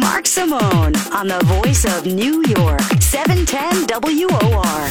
Mark Simone on the voice of New York, 710 WOR.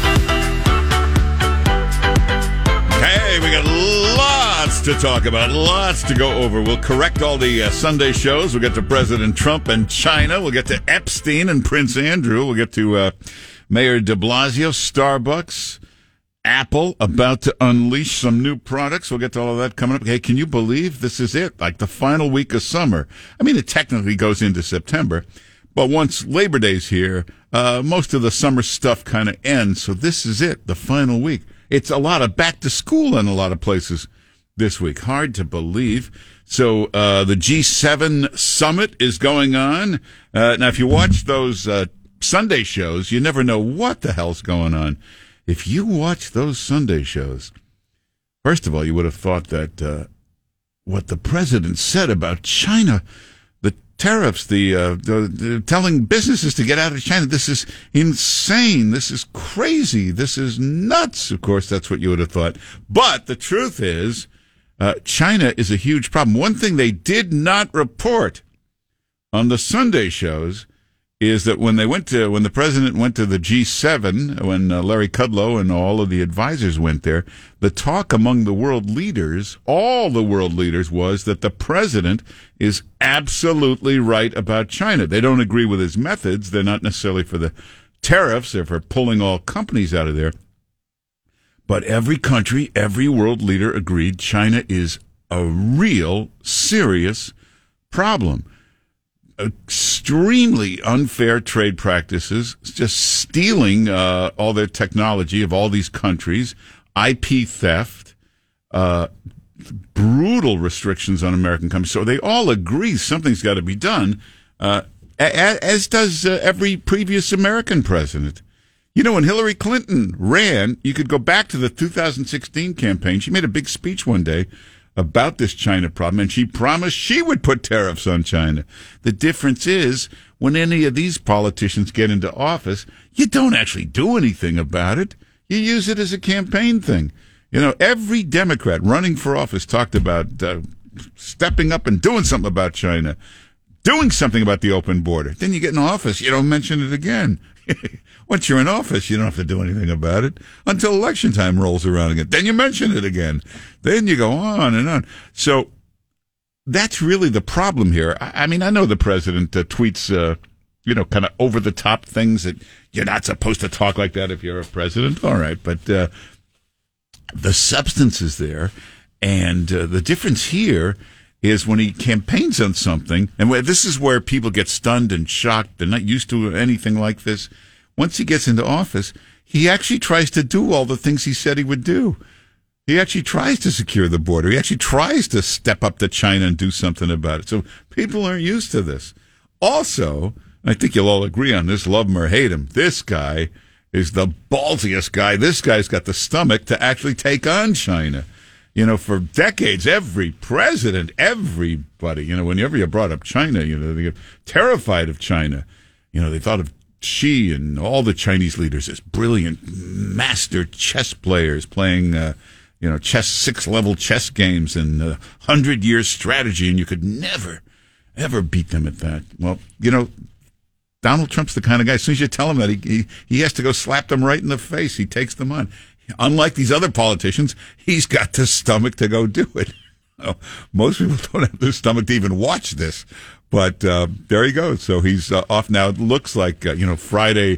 Hey, we got lots to talk about, lots to go over. We'll correct all the Sunday shows. We'll get to President Trump and China. We'll get to Epstein and Prince Andrew. We'll get to Mayor de Blasio, Starbucks, Apple about to unleash some new products. We'll get to all of that coming up. Hey, can you believe this is it? Like the final week of summer. I mean, it technically goes into September, but once Labor Day's here, most of the summer stuff kind of ends. So this is it, the final week. It's a lot of back to school in a lot of places this week. Hard to believe. So the G7 summit is going on. Now, if you watch those Sunday shows, you never know what the hell's going on. If you watch those Sunday shows, first of all, you would have thought that what the president said about China, the tariffs, the telling businesses to get out of China, this is insane. This is crazy. This is nuts. Of course, that's what you would have thought. But the truth is, China is a huge problem. One thing they did not report on the Sunday shows is that when the president went to the G7, when Larry Kudlow and all of the advisors went there, the talk among the world leaders, all the world leaders, was that the president is absolutely right about China. They don't agree with his methods. They're not necessarily for the tariffs. They're for pulling all companies out of there. But every country, every world leader agreed China is a real serious problem. Extremely unfair trade practices, just stealing all their technology of all these countries, IP theft, brutal restrictions on American companies. So they all agree something's got to be done, as does every previous American president. You know, when Hillary Clinton ran, you could go back to the 2016 campaign. She made a big speech one day about this China problem, and she promised she would put tariffs on China. The difference is, when any of these politicians get into office, you don't actually do anything about it. You use it as a campaign thing. You know, every Democrat running for office talked about stepping up and doing something about China, doing something about the open border. Then you get in office, you don't mention it again. Once you're in office, you don't have to do anything about it until election time rolls around again. Then you mention it again. Then you go on and on. So that's really the problem here. I mean, I know the president tweets, kind of over-the-top things that you're not supposed to talk like that if you're a president. All right, but the substance is there. And the difference here is when he campaigns on something, and this is where people get stunned and shocked. They're not used to anything like this. Once he gets into office, he actually tries to do all the things he said he would do. He actually tries to secure the border. He actually tries to step up to China and do something about it. So people aren't used to this. Also, I think you'll all agree on this, love him or hate him, this guy is the ballsiest guy. This guy's got the stomach to actually take on China. You know, for decades, every president, everybody, whenever you brought up China, they get terrified of China. They thought of Xi and all the Chinese leaders as brilliant master chess players playing, six-level chess games and 100-year strategy, and you could never, ever beat them at that. Well, Donald Trump's the kind of guy, as soon as you tell him that, he has to go slap them right in the face. He takes them on. Unlike these other politicians, he's got the stomach to go do it. Most people don't have the stomach to even watch this. But there he goes. So he's off now. It looks like, Friday,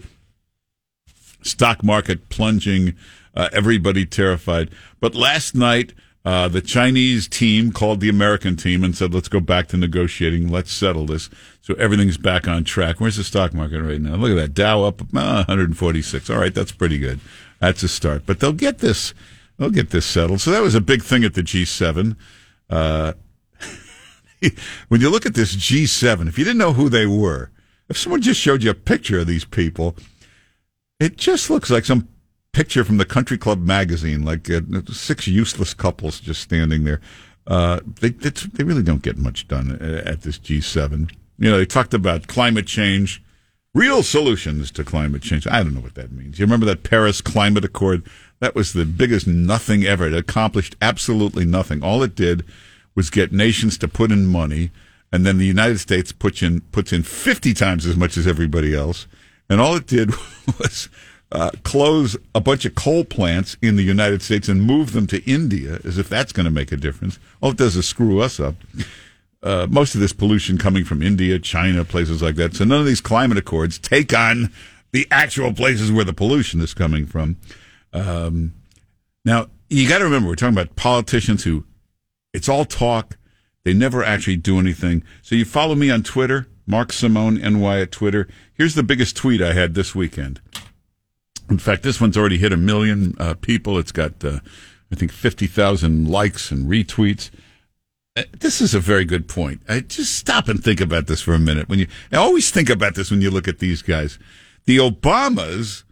stock market plunging, everybody terrified. But last night, the Chinese team called the American team and said, let's go back to negotiating. Let's settle this. So everything's back on track. Where's the stock market right now? Look at that. Dow up 146. All right, that's pretty good. That's a start. But they'll get this settled. So that was a big thing at the G7. When you look at this G7, if you didn't know who they were, if someone just showed you a picture of these people, it just looks like some picture from the Country Club magazine, like 6 useless couples just standing there. They really don't get much done at this G7. They talked about climate change, real solutions to climate change. I don't know what that means. You remember that Paris Climate Accord? That was the biggest nothing ever. It accomplished absolutely nothing. All it did was get nations to put in money, and then the United States puts in 50 times as much as everybody else, and all it did was close a bunch of coal plants in the United States and move them to India, as if that's going to make a difference. All it does is screw us up. Most of this pollution coming from India, China, places like that. So none of these climate accords take on the actual places where the pollution is coming from. Now, you got to remember, we're talking about politicians who, it's all talk. They never actually do anything. So you follow me on Twitter, Mark Simone, NY at Twitter. Here's the biggest tweet I had this weekend. In fact, this one's already hit 1 million people. It's got, I think, 50,000 likes and retweets. This is a very good point. Just stop and think about this for a minute. I always think about this when you look at these guys. The Obamas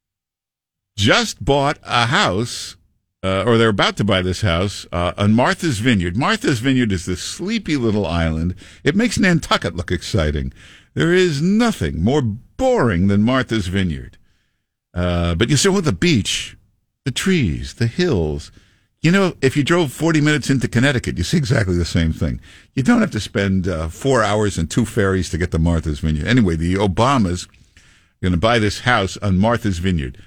just bought a house, or they're about to buy this house, on Martha's Vineyard. Martha's Vineyard is this sleepy little island. It makes Nantucket look exciting. There is nothing more boring than Martha's Vineyard. But you saw the beach, the trees, the hills. You know, if you drove 40 minutes into Connecticut, you see exactly the same thing. You don't have to spend 4 hours and 2 ferries to get to Martha's Vineyard. Anyway, the Obamas are going to buy this house on Martha's Vineyard.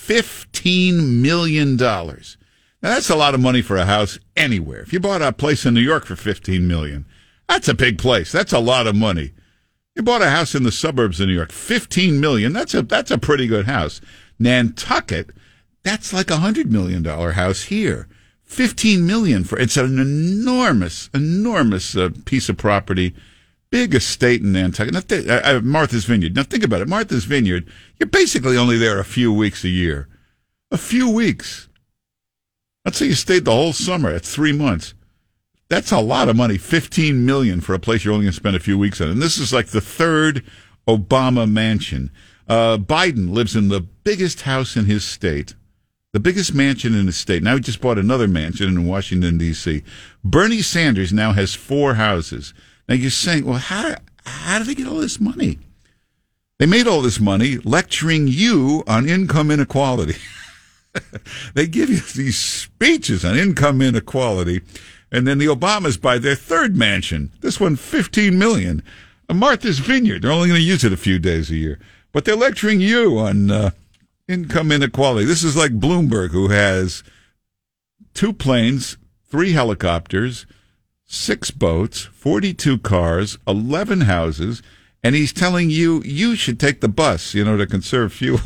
$15 million. Now, that's a lot of money for a house anywhere. If you bought a place in New York for $15 million, that's a big place. That's a lot of money. You bought a house in the suburbs of New York, $15 million. That's a pretty good house. Nantucket, that's like $100 million house here. $15 million it's an enormous piece of property, big estate in Nantucket. Now, Martha's Vineyard. Now think about it. Martha's Vineyard, you're basically only there a few weeks a year. A few weeks. Let's say you stayed the whole summer. That's 3 months. That's a lot of money. $15 million for a place you're only going to spend a few weeks on. And this is like the third Obama mansion. Biden lives in the biggest house in his state, the biggest mansion in his state. Now he just bought another mansion in Washington, D.C. Bernie Sanders now has 4 houses. Now you're saying, well, how do they get all this money? They made all this money lecturing you on income inequality. They give you these speeches on income inequality, and then the Obamas buy their third mansion. This one, $15 million. Martha's Vineyard. They're only going to use it a few days a year. But they're lecturing you on income inequality. This is like Bloomberg, who has 2 planes, 3 helicopters, 6 boats, 42 cars, 11 houses, and he's telling you should take the bus, to conserve fuel.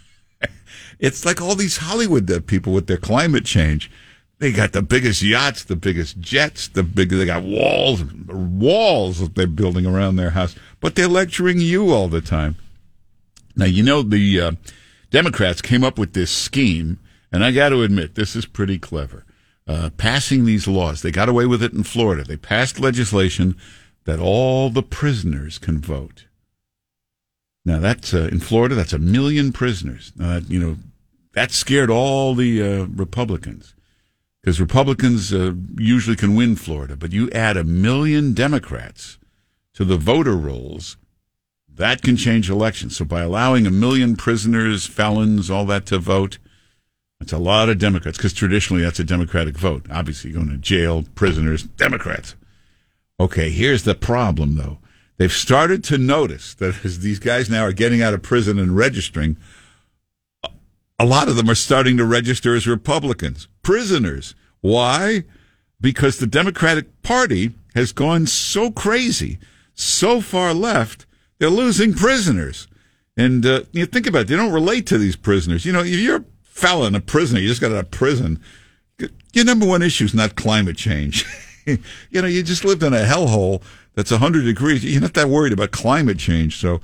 It's like all these Hollywood people with their climate change. They got the biggest yachts, the biggest jets, they got walls that they're building around their house, but they're lecturing you all the time. Now, the Democrats came up with this scheme, and I got to admit, this is pretty clever. Passing these laws. They got away with it in Florida. They passed legislation that all the prisoners can vote. Now, that's in Florida, that's 1 million prisoners. That scared all the Republicans, because Republicans usually can win Florida. But you add 1 million Democrats to the voter rolls, that can change elections. So by allowing 1 million prisoners, felons, all that to vote, that's a lot of Democrats, because traditionally that's a Democratic vote. Obviously, going to jail, prisoners, Democrats. Okay, here's the problem, though. They've started to notice that as these guys now are getting out of prison and registering, a lot of them are starting to register as Republicans. Prisoners. Why? Because the Democratic Party has gone so crazy, so far left, they're losing prisoners. And you think about it, they don't relate to these prisoners. If you're a felon, a prisoner, you just got out of prison, your number one issue is not climate change. You just lived in a hellhole that's 100 degrees. You're not that worried about climate change. So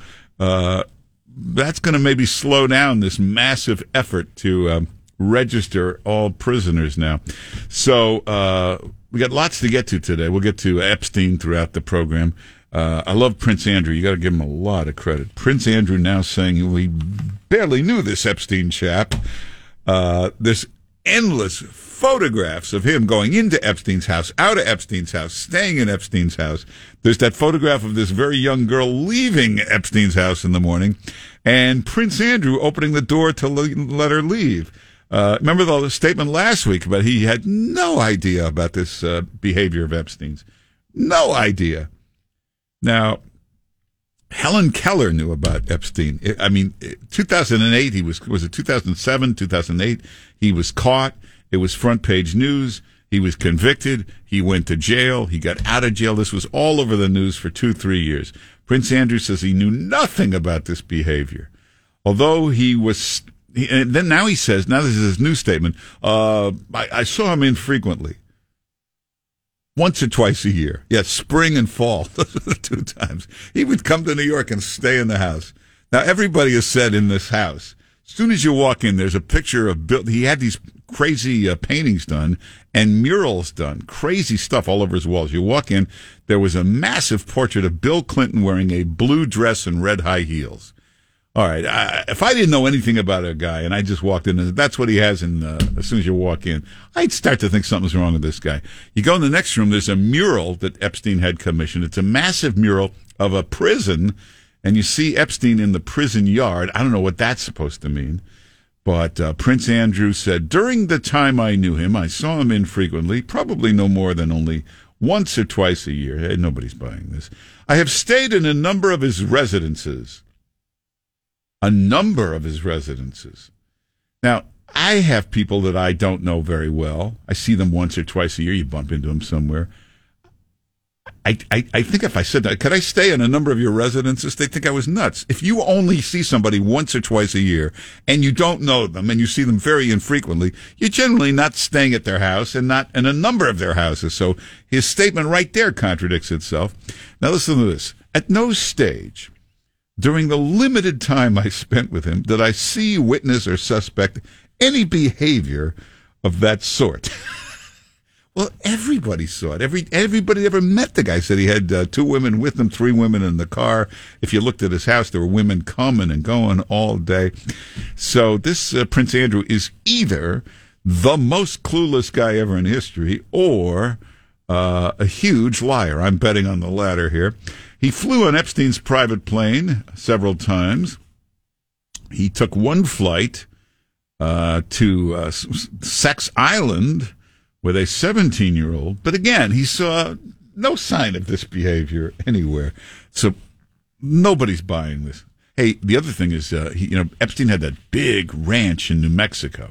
that's going to maybe slow down this massive effort to register all prisoners now. So we got lots to get to today. We'll get to Epstein throughout the program. I love Prince Andrew. You got to give him a lot of credit. Prince Andrew now saying we barely knew this Epstein chap. There's endless photographs of him going into Epstein's house, out of Epstein's house, staying in Epstein's house. There's that photograph of this very young girl leaving Epstein's house in the morning, and Prince Andrew opening the door to let her leave. Remember the statement last week about he had no idea about this behavior of Epstein's. No idea. Helen Keller knew about Epstein. 2008, was it 2007, 2008? He was caught. It was front page news. He was convicted. He went to jail. He got out of jail. This was all over the news for 2-3 years. Prince Andrew says he knew nothing about this behavior. Although and then now he says, now this is his new statement, I saw him infrequently. Once or twice a year. Yes, spring and fall. Those are the 2 times. He would come to New York and stay in the house. Now, everybody has said in this house, as soon as you walk in, there's a picture of Bill. He had these crazy paintings done and murals done. Crazy stuff all over his walls. You walk in, there was a massive portrait of Bill Clinton wearing a blue dress and red high heels. All right, if I didn't know anything about a guy and I just walked in and that's what he has as soon as you walk in, I'd start to think something's wrong with this guy. You go in the next room, there's a mural that Epstein had commissioned. It's a massive mural of a prison, and you see Epstein in the prison yard. I don't know what that's supposed to mean, but Prince Andrew said, during the time I knew him, I saw him infrequently, probably no more than only once or twice a year. Hey, nobody's buying this. I have stayed in a number of his residences. Now, I have people that I don't know very well. I see them once or twice a year. You bump into them somewhere. I think if I said that, could I stay in a number of your residences? They think I was nuts. If you only see somebody once or twice a year and you don't know them and you see them very infrequently, you're generally not staying at their house and not in a number of their houses. So his statement right there contradicts itself. Now listen to this. At no stage during the limited time I spent with him did I see, witness, or suspect any behavior of that sort. Well, everybody saw it. Everybody ever met the guy said he had 2 women with him, 3 women in the car. If you looked at his house, there were women coming and going all day. So this Prince Andrew is either the most clueless guy ever in history or a huge liar. I'm betting on the latter here. He flew on Epstein's private plane several times. He took one flight to Sex Island with a 17-year-old. But again, he saw no sign of this behavior anywhere. So nobody's buying this. Hey, the other thing is, Epstein had that big ranch in New Mexico.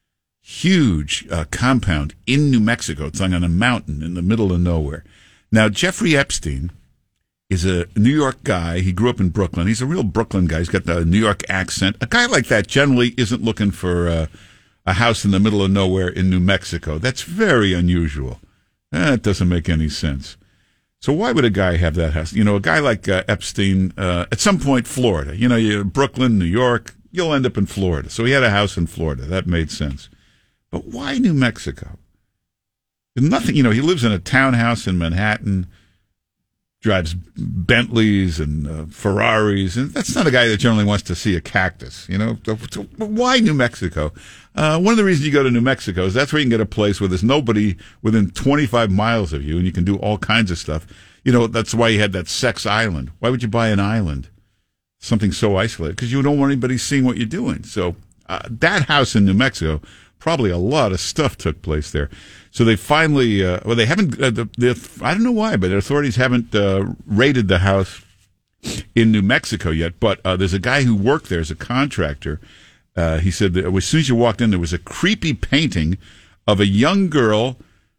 Huge compound in New Mexico. It's like on a mountain in the middle of nowhere. Now, Jeffrey Epstein is a New York guy. He grew up in Brooklyn. He's a real Brooklyn guy. He's got the New York accent. A guy like that generally isn't looking for a house in the middle of nowhere in New Mexico. That's very unusual. That doesn't make any sense. So why would a guy have that house? A guy like Epstein, at some point, Florida. You Brooklyn, New York, you'll end up in Florida. So he had a house in Florida. That made sense. But why New Mexico? Nothing, he lives in a townhouse in Manhattan, drives Bentleys and Ferraris, and that's not a guy that generally wants to see a cactus, So why New Mexico? One of the reasons you go to New Mexico is that's where you can get a place where there's nobody within 25 miles of you, and you can do all kinds of stuff. That's why you had that Sex Island. Why would you buy an island? Something so isolated? Because you don't want anybody seeing what you're doing. So that house in New Mexico, probably a lot of stuff took place there. So they finally, they haven't, I don't know why, but the authorities haven't raided the house in New Mexico yet. But there's a guy who worked there as a contractor. He said that as soon as you walked in, there was a creepy painting of a young girl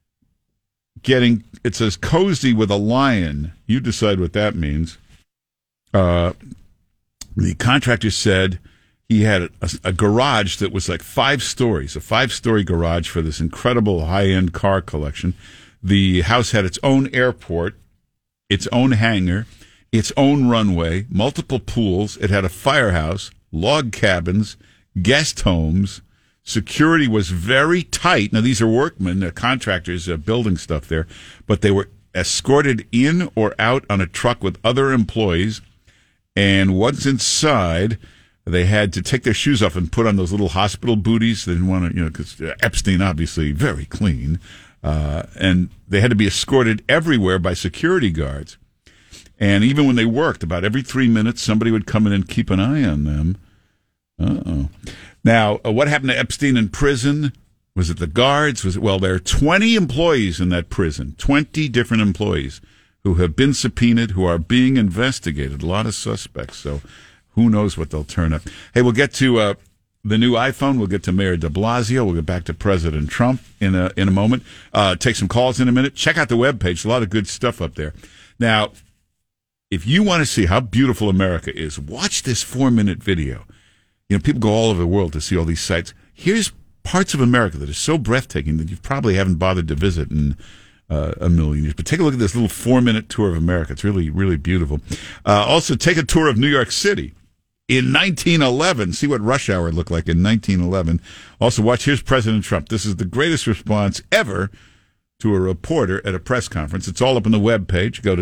it says cozy with a lion. You decide what that means. The contractor said he had a garage that was like 5 stories, a 5-story garage for this incredible high-end car collection. The house had its own airport, its own hangar, its own runway, multiple pools. It had a firehouse, log cabins, guest homes. Security was very tight. Now, these are workmen, contractors building stuff there, but they were escorted in or out on a truck with other employees. And once inside, they had to take their shoes off and put on those little hospital booties. They didn't want to, because Epstein, obviously, very clean. And they had to be escorted everywhere by security guards. And even when they worked, about every 3 minutes, somebody would come in and keep an eye on them. Uh-oh. Now, what happened to Epstein in prison? Was it the guards? There are 20 employees in that prison, 20 different employees who have been subpoenaed, who are being investigated. A lot of suspects, so who knows what they'll turn up. Hey, we'll get to the new iPhone. We'll get to Mayor de Blasio. We'll get back to President Trump in a moment. Take some calls in a minute. Check out the webpage. A lot of good stuff up there. Now, if you want to see how beautiful America is, watch this 4-minute video. You know, people go all over the world to see all these sites. Here's parts of America that are so breathtaking that you probably haven't bothered to visit in a million years. But take a look at this little 4-minute tour of America. It's really, really beautiful. Also, take a tour of New York City in 1911. See what rush hour looked like in 1911. Also, watch, here's President Trump. This is the greatest response ever to a reporter at a press conference. It's all up on the webpage. Go to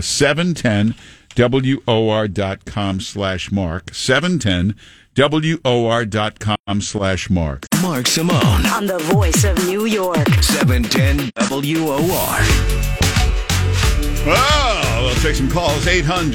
710WOR.com/Mark. 710WOR.com/Mark. Mark Simone On the voice of New York. 710 WOR. Oh, we'll take some calls.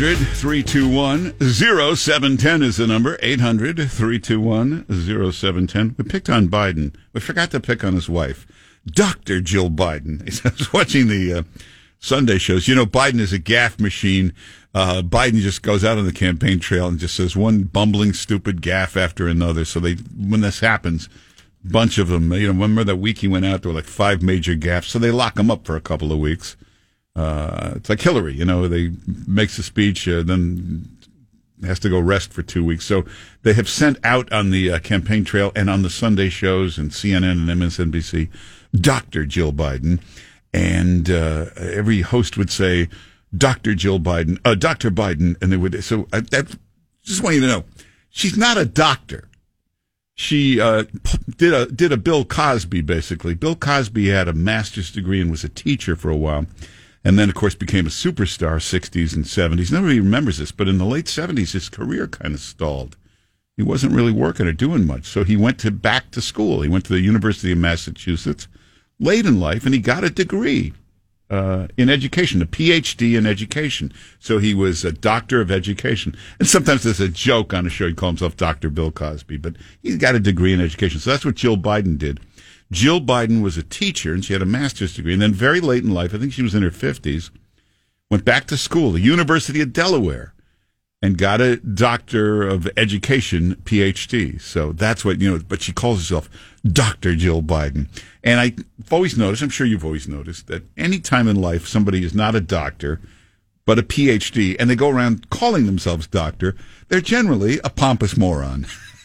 800-321-0710 is the number. 800-321-0710. We picked on Biden. We forgot to pick on his wife, Dr. Jill Biden. I was watching the Sunday shows. You know, Biden is a gaffe machine. Biden just goes out on the campaign trail and just says one bumbling, stupid gaffe after another. So when this happens, a bunch of them, you know, remember that week he went out, there were like 5 major gaffes. So they lock him up for a couple of weeks. It's like Hillary, you know, they makes a speech, then has to go rest for 2 weeks. So they have sent out on the campaign trail and on the Sunday shows and CNN and MSNBC, Dr. Jill Biden. And every host would say, Dr. Jill Biden, Dr. Biden. And they would, so I just want you to know, she's not a doctor. She did a Bill Cosby, basically. Bill Cosby had a master's degree and was a teacher for a while. And then, of course, became a superstar, 60s and 70s. Nobody remembers this, but in the late 70s, his career kind of stalled. He wasn't really working or doing much, so he went back to school. He went to the University of Massachusetts late in life, and he got a degree in education, a PhD in education. So he was a doctor of education. And sometimes there's a joke on a show, he called himself Dr. Bill Cosby, but he got a degree in education. So that's what Jill Biden did. Jill Biden was a teacher, and she had a master's degree. And then very late in life, I think she was in her 50s, went back to school, the University of Delaware, and got a doctor of education, PhD. So that's what, you know, but she calls herself Dr. Jill Biden. And I've always noticed, I'm sure you've always noticed, that any time in life somebody is not a doctor, but a PhD, and they go around calling themselves doctor, they're generally a pompous moron.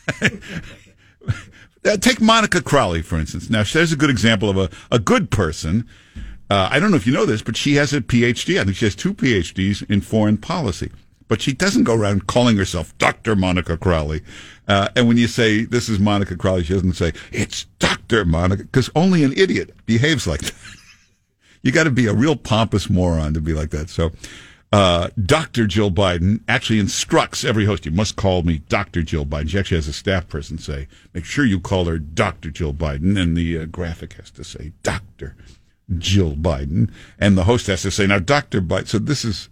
Take Monica Crowley, for instance. Now, there's a good example of a good person. I don't know if you know this, but she has a PhD. I think she has 2 PhDs in foreign policy. But she doesn't go around calling herself Dr. Monica Crowley. And when you say, this is Monica Crowley, she doesn't say, it's Dr. Monica, because only an idiot behaves like that. You got to be a real pompous moron to be like that. So, Dr. Jill Biden actually instructs every host, you must call me Dr. Jill Biden. She actually has a staff person say, make sure you call her Dr. Jill Biden. And the graphic has to say, Dr. Jill Biden. And the host has to say, now, Dr. Biden. So this is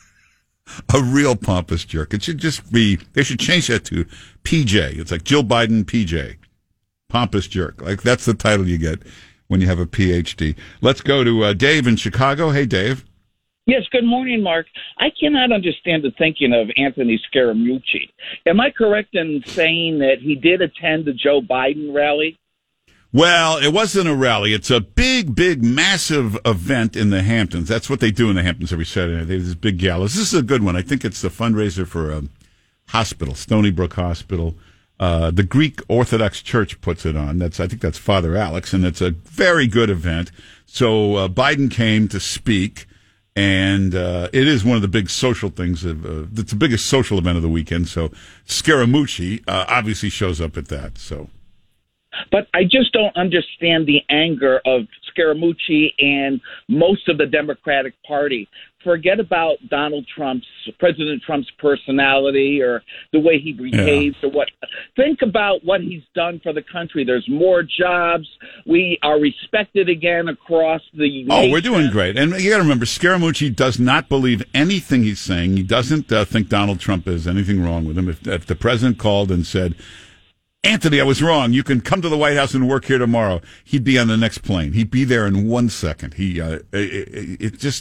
a real pompous jerk. It should just be, they should change that to PJ. It's like Jill Biden, PJ. Pompous jerk. Like, that's the title you get when you have a PhD. Let's go to Dave in Chicago. Hey, Dave. Yes, good morning, Mark. I cannot understand the thinking of Anthony Scaramucci. Am I correct in saying that he did attend the Joe Biden rally? Well, it wasn't a rally. It's a big, massive event in the Hamptons. That's what they do in the Hamptons every Saturday night. They have this big gallows. This is a good one. I think it's the fundraiser for a hospital, Stony Brook Hospital. The Greek Orthodox Church puts it on. I think that's Father Alex, and it's a very good event. So Biden came to speak. And it is one of the big social things. It's the biggest social event of the weekend. So Scaramucci obviously shows up at that. So, but I just don't understand the anger of Scaramucci and most of the Democratic Party. Forget about President Trump's personality or the way he behaves or what. Think about what he's done for the country. There's more jobs. We are respected again across the nation. Oh, we're doing great. And you got to remember, Scaramucci does not believe anything he's saying. He doesn't think Donald Trump has anything wrong with him. If the president called and said, Anthony, I was wrong. You can come to the White House and work here tomorrow, he'd be on the next plane. He'd be there in 1 second.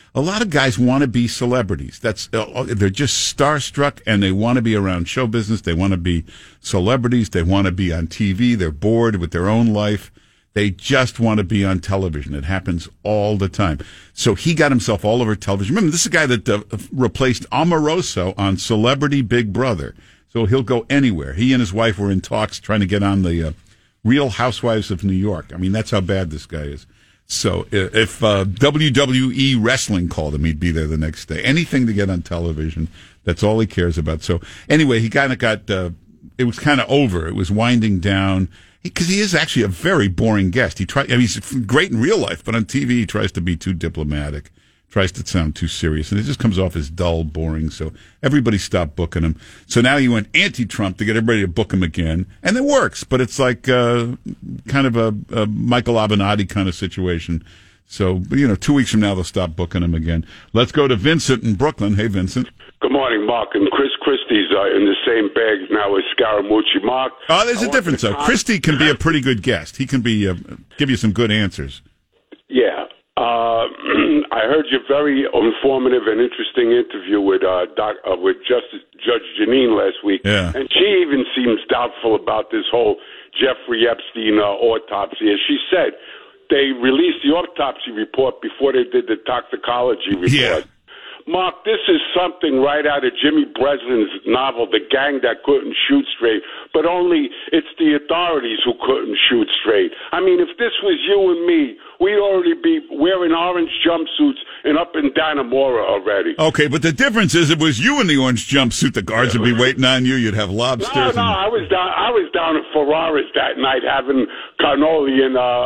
a lot of guys want to be celebrities. They're just starstruck, and they want to be around show business. They want to be celebrities. They want to be on TV. They're bored with their own life. They just want to be on television. It happens all the time. So he got himself all over television. Remember, this is a guy that replaced Omaroso on Celebrity Big Brother. So he'll go anywhere. He and his wife were in talks trying to get on the Real Housewives of New York. I mean, that's how bad this guy is. So if WWE Wrestling called him, he'd be there the next day. Anything to get on television. That's all he cares about. So anyway, he kind of got, it was kind of over. It was winding down. Because he is actually a very boring guest. He's great in real life, but on TV he tries to be too diplomatic, tries to sound too serious, and it just comes off as dull, boring. So everybody stopped booking him. So now he went anti-Trump to get everybody to book him again, and it works. But it's like kind of a Michael Avenatti kind of situation. So 2 weeks from now they'll stop booking him again. Let's go to Vincent in Brooklyn. Hey, Vincent. Good morning, Mark. And Chris Christie's in the same bag now as Scaramucci. Mark. Oh, there's a difference, though. Christie can be a pretty good guest. He can be give you some good answers. Yeah. I heard your very informative and interesting interview with Judge Janine last week. Yeah. And she even seems doubtful about this whole Jeffrey Epstein autopsy. As she said, they released the autopsy report before they did the toxicology report. Yeah. Mark, this is something right out of Jimmy Breslin's novel, The Gang That Couldn't Shoot Straight, but only it's the authorities who couldn't shoot straight. I mean, if this was you and me, we'd already be wearing orange jumpsuits and up in Dannemora already. Okay, but the difference is it was you in the orange jumpsuit. The guards would be waiting on you. You'd have lobsters. No, I was down at Ferraris that night having cannoli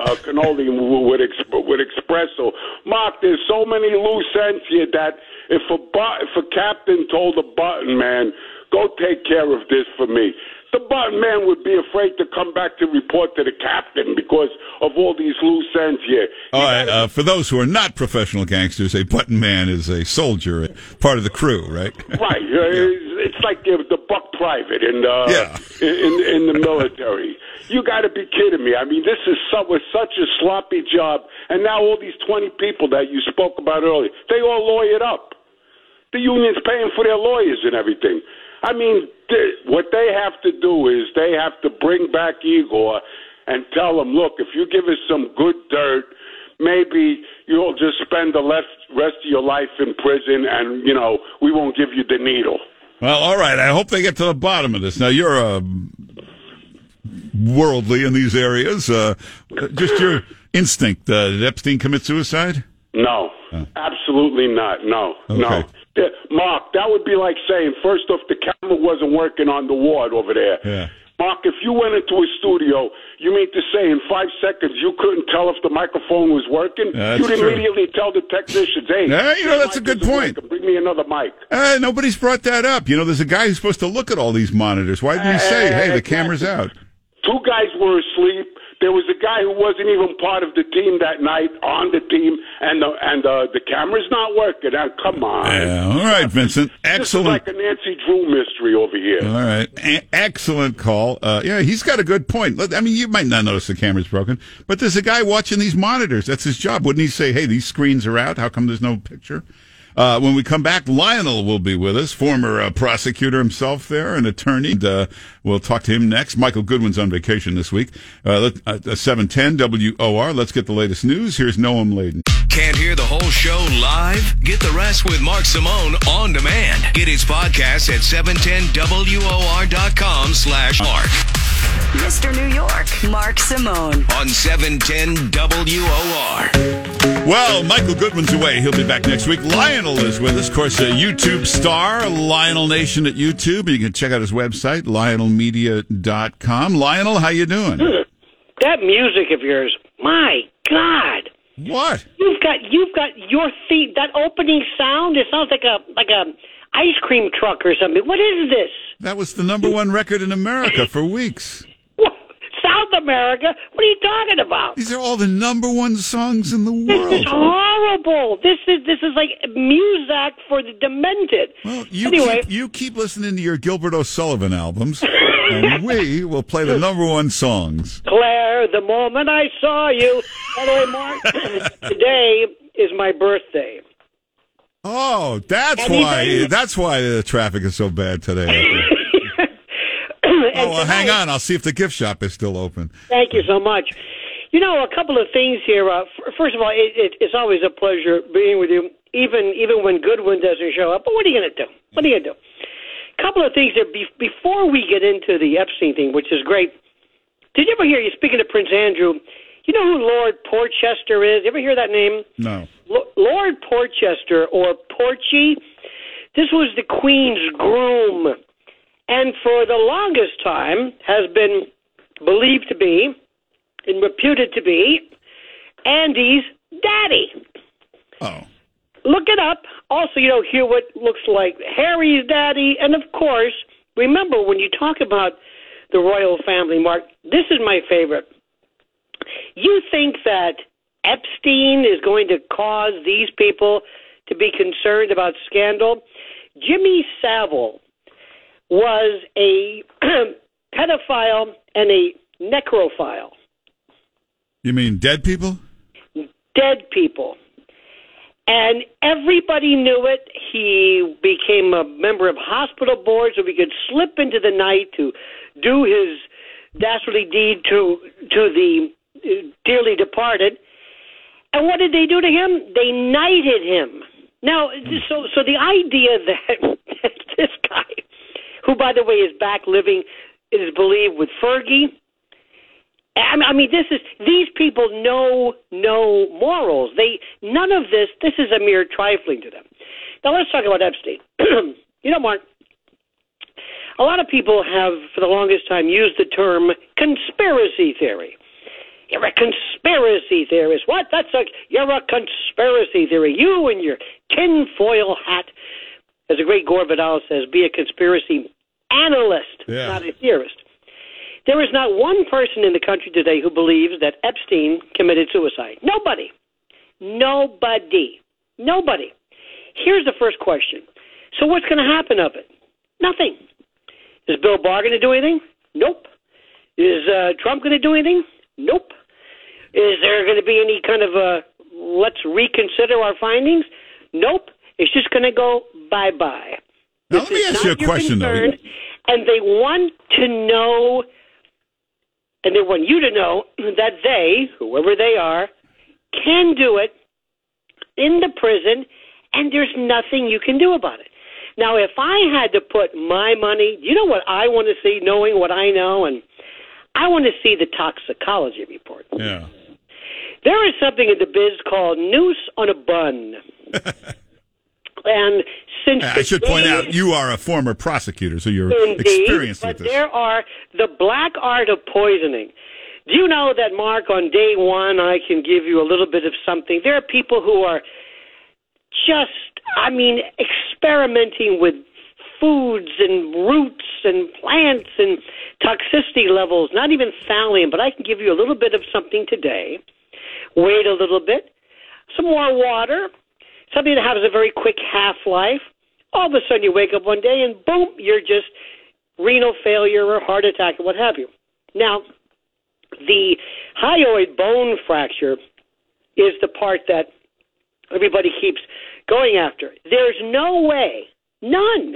with espresso. Mark, there's so many loose ends here that if a captain told a button man, go take care of this for me, the button man would be afraid to come back to report to the captain because of all these loose ends here. All right, for those who are not professional gangsters, a button man is a soldier, part of the crew, right? Right. It's like the buck private in the military. You got to be kidding me. I mean, this was such a sloppy job, and now all these 20 people that you spoke about earlier, they all lawyered up. The union's paying for their lawyers and everything. I mean, what they have to do is they have to bring back Igor and tell him, look, if you give us some good dirt, maybe you'll just spend the rest of your life in prison and, we won't give you the needle. Well, all right. I hope they get to the bottom of this. Now, you're worldly in these areas. Just your instinct. Did Epstein commit suicide? No, absolutely not. No, okay. No. Mark, that would be like saying, first off, the camera wasn't working on the ward over there. Yeah. Mark, if you went into a studio, you mean to say in 5 seconds you couldn't tell if the microphone was working? You'd immediately tell the technicians, hey, that's a good point. Bring me another mic. Nobody's brought that up. There's a guy who's supposed to look at all these monitors. Why didn't he say, hey, the camera's out? 2 guys were asleep. There was a guy who wasn't even part of the team that night on the team, and the camera's not working. Now, come on. Yeah, all right, Vincent. Excellent. This is like a Nancy Drew mystery over here. All right. Excellent call. He's got a good point. I mean, you might not notice the camera's broken, but there's a guy watching these monitors. That's his job. Wouldn't he say, hey, these screens are out? How come there's no picture? When we come back, Lionel will be with us, former prosecutor himself there, an attorney. And, we'll talk to him next. Michael Goodwin's on vacation this week. 710 WOR. Let's get the latest news. Here's Noam Laden. Can't hear the whole show live? Get the rest with Mark Simone on demand. Get his podcast at 710WOR.com/Mark. Mr. New York, Mark Simone. On 710 WOR. Well, Michael Goodwin's away. He'll be back next week. Lionel is with us. Of course, a YouTube star, Lionel Nation at YouTube. You can check out his website, lionelmedia.com. Lionel, how you doing? That music of yours, my God. What? You've got your theme, that opening sound, it sounds like a ice cream truck or something. What is this? That was the #1 record in America for weeks. South America? What are you talking about? These are all the #1 songs in the world. This is horrible. This is like music for the demented. Well, you keep listening to your Gilbert O'Sullivan albums, and we will play the #1 songs. Claire, the moment I saw you. By the way, Mark, today is my birthday. Oh, that's why the traffic is so bad today. Hang on. I'll see if the gift shop is still open. Thank you so much. You know, a couple of things here. First of all, it's always a pleasure being with you, even when Goodwin doesn't show up. But what are you going to do? What are you going to do? A couple of things there before we get into the Epstein thing, which is great. Did you ever hear, speaking of Prince Andrew, you know who Lord Porchester is? You ever hear that name? No. Lord Porchester, or Porchy, this was the Queen's groom, and for the longest time has been believed to be and reputed to be Andy's daddy. Oh. Look it up. Also, hear what looks like Harry's daddy, and of course, remember when you talk about the royal family, Mark, this is my favorite. You think that Epstein is going to cause these people to be concerned about scandal? Jimmy Savile was a pedophile and a necrophile. You mean dead people? Dead people. And everybody knew it. He became a member of hospital boards so he could slip into the night to do his dastardly deed to the dearly departed. And what did they do to him? They knighted him. Now, so the idea that this guy, who, by the way, is back living, is believed with Fergie. I mean, these people know no morals. None of this is a mere trifling to them. Now, let's talk about Epstein. Mark, a lot of people have, for the longest time, used the term conspiracy theory. You're a conspiracy theorist. What? You're a conspiracy theory. You and your tinfoil hat. As the great Gore Vidal says, be a conspiracy analyst, not a theorist. There is not one person in the country today who believes that Epstein committed suicide. Nobody. Here's the first question. So what's going to happen of it? Nothing. Is Bill Barr going to do anything? Nope. Is Trump going to do anything? Nope. Is there going to be any kind of let's reconsider our findings? Nope. It's just going to go bye-bye. Now, let me ask you a question, though. And they want to know, and they want you to know that they, whoever they are, can do it in the prison, and there's nothing you can do about it. Now, if I had to put my money, you know what I want to see, knowing what I know, and I want to see the toxicology report. Yeah. There is something in the biz called noose on a bun. And since I should point out, you are a former prosecutor, so you're experienced with this. But there are the black art of poisoning. Do you know that, Mark, on day one, I can give you a little bit of something? There are people who are experimenting with foods and roots and plants and toxicity levels, not even thallium, but I can give you a little bit of something today. Wait a little bit. Some more water. Something that has a very quick half-life. All of a sudden you wake up one day and boom, you're just renal failure or heart attack or what have you. Now, the hyoid bone fracture is the part that everybody keeps going after. There's no way, none,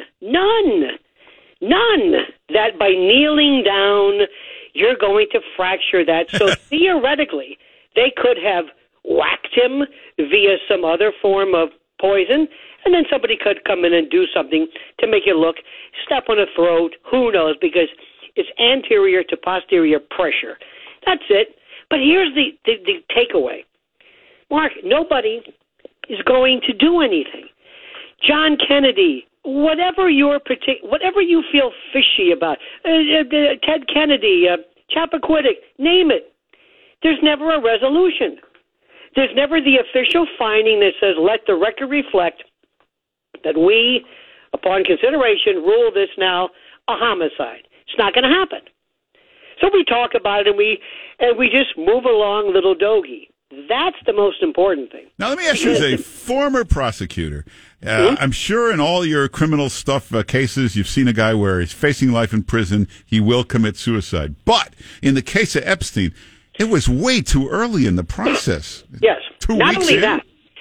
that by kneeling down you're going to fracture that. So theoretically, they could have whacked him via some other form of poison, and then somebody could come in and do something to make it look, step on the throat, who knows, because it's anterior to posterior pressure. That's it. But here's the takeaway. Mark, nobody is going to do anything. John Kennedy, whatever you feel fishy about, Ted Kennedy, Chappaquiddick, name it. There's never a resolution. There's never the official finding that says, let the record reflect that we, upon consideration, rule this now a homicide. It's not going to happen. So we talk about it and we just move along, little doggy. That's the most important thing. Now, let me ask you, as a former prosecutor, I'm sure in all your criminal stuff cases, you've seen a guy where he's facing life in prison, he will commit suicide. But in the case of Epstein, it was way too early in the process. Yes. 2 Not weeks only in. that, he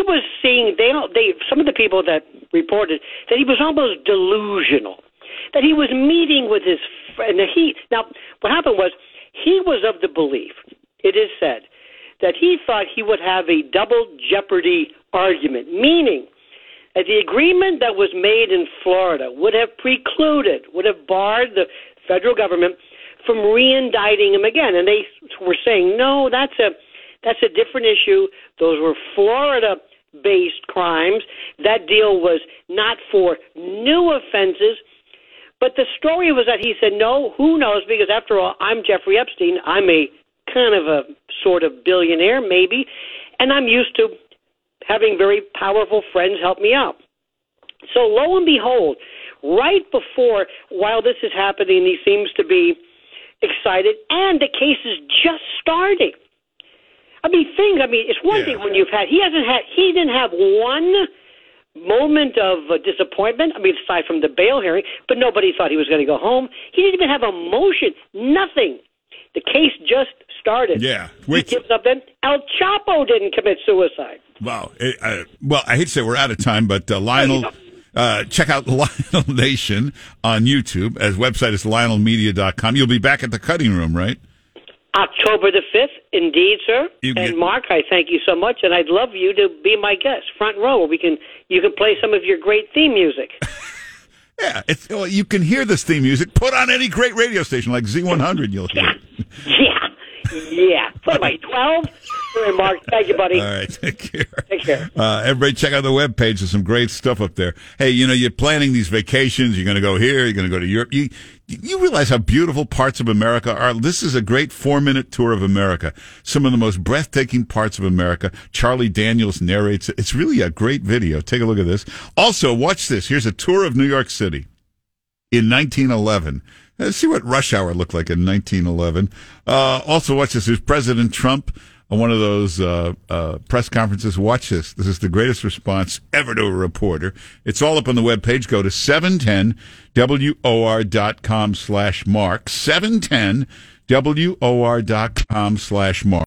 was seeing, some of the people that reported that he was almost delusional, that he was meeting with his friend. Now, what happened was he was of the belief, it is said, that he thought he would have a double jeopardy argument, meaning that the agreement that was made in Florida would have barred the federal government from re-indicting him again. And they were saying, no, that's a different issue. Those were Florida-based crimes. That deal was not for new offenses. But the story was that he said, no, who knows, because after all, I'm Jeffrey Epstein. I'm a kind of a sort of billionaire, maybe, and I'm used to having very powerful friends help me out. So lo and behold, right before, while this is happening, he seems to be excited, and the case is just starting. It's one thing when he didn't have one moment of disappointment, aside from the bail hearing, but nobody thought he was going to go home. He didn't even have a motion, nothing. The case just started. Yeah. He gives up then. El Chapo didn't commit suicide. Wow. Well, I hate to say we're out of time, but Lionel, check out Lionel Nation on YouTube. His website is lionelmedia.com. You'll be back at the Cutting Room, right? October the 5th, indeed, sir. Mark, I thank you so much, and I'd love you to be my guest, front row, where you can play some of your great theme music. Yeah, you can hear this theme music. Put on any great radio station like Z100, you'll hear it. Yeah. What am I, 12? Sorry, Mark. Thank you, buddy. All right, take care. Take care. Everybody check out the webpage. There's some great stuff up there. Hey, you're planning these vacations. You're going to go here. You're going to go to Europe. You realize how beautiful parts of America are? This is a great 4-minute tour of America. Some of the most breathtaking parts of America. Charlie Daniels narrates it. It's really a great video. Take a look at this. Also, watch this. Here's a tour of New York City in 1911. Let's see what rush hour looked like in 1911. Also, watch this. There's President Trump on one of those press conferences. Watch this. This is the greatest response ever to a reporter. It's all up on the webpage. Go to 710WOR.com/Mark. 710WOR.com/Mark.